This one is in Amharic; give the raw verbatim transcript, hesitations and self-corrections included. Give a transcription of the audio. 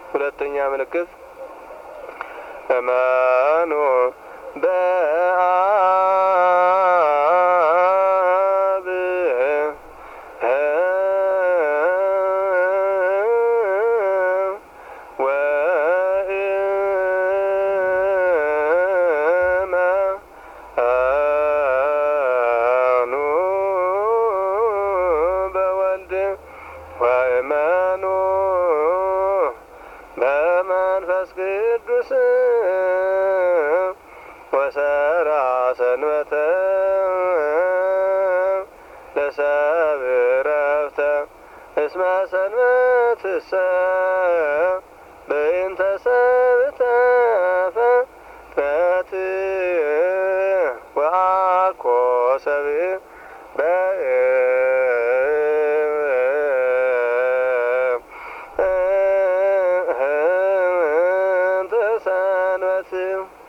ሁለተኛ ምልክት እመኑ በአብ ወእመኑ በወልድ ወእመኑ በመንፈስ ቅዱስ ወሰራ ሰንበተ ለሰብእ ዕረፍተ እስመ ሰንበትሰ በእንተ ሰብእ ተፈጥረት ወአኮ ሰብእ በእንተ ሰንበት